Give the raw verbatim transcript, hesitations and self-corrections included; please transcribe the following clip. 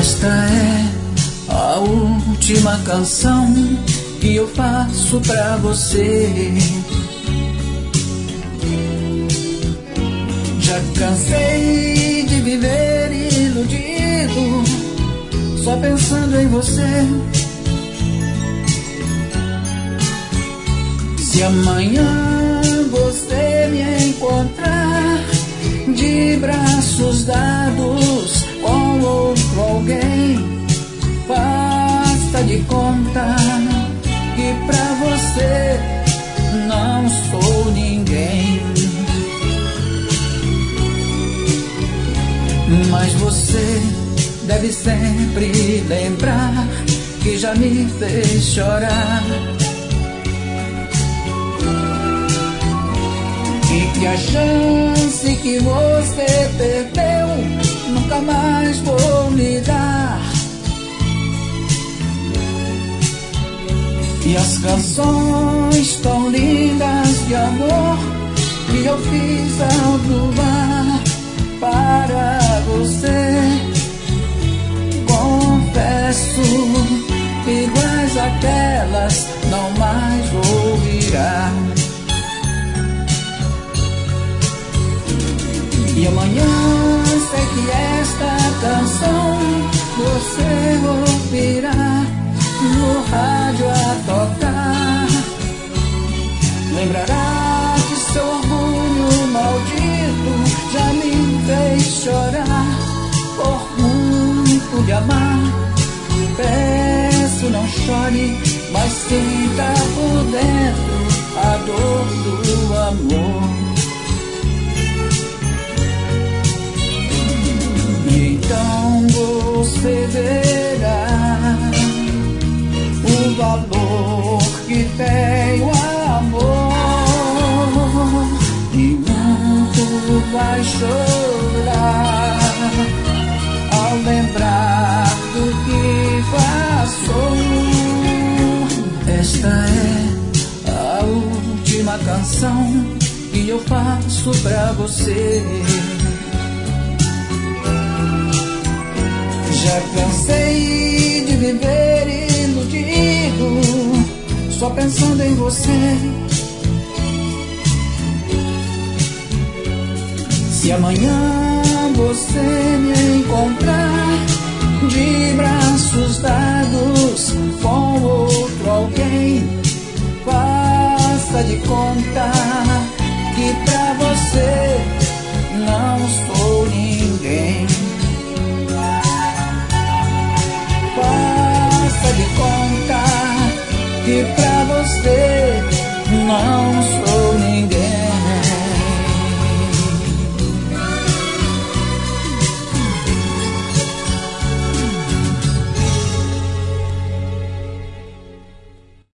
Esta é a última canção que eu faço pra você. Já cansei de viver iludido, só pensando em você. Se amanhã você me encontrar de braços dados com outro alguém, faça de conta que pra você não sou ninguém. Mas você deve sempre lembrar que já me fez chorar, e que a chance que você perdeu nunca mais vou lhe dar. E as canções tão lindas de amor que eu fiz ao luar para você, confesso, iguais àquelas não mais ouvirá. E amanhã sei que esta canção você ouvirá no rádio a tocar. Lembrará que seu orgulho maldito já me fez chorar por muito lhe amar. Peço, não chore, mas sinta por dentro a dor do amor. Então você verá o valor que tem o amor, e muito vai chorar ao lembrar do que passou. Esta é a última canção que eu faço pra você. Já cansei de viver iludido, só pensando em você. Se amanhã você me encontrar de braços dados com outro alguém, faça de conta que pra você não sou ninguém. Faça de conta que pra você não sou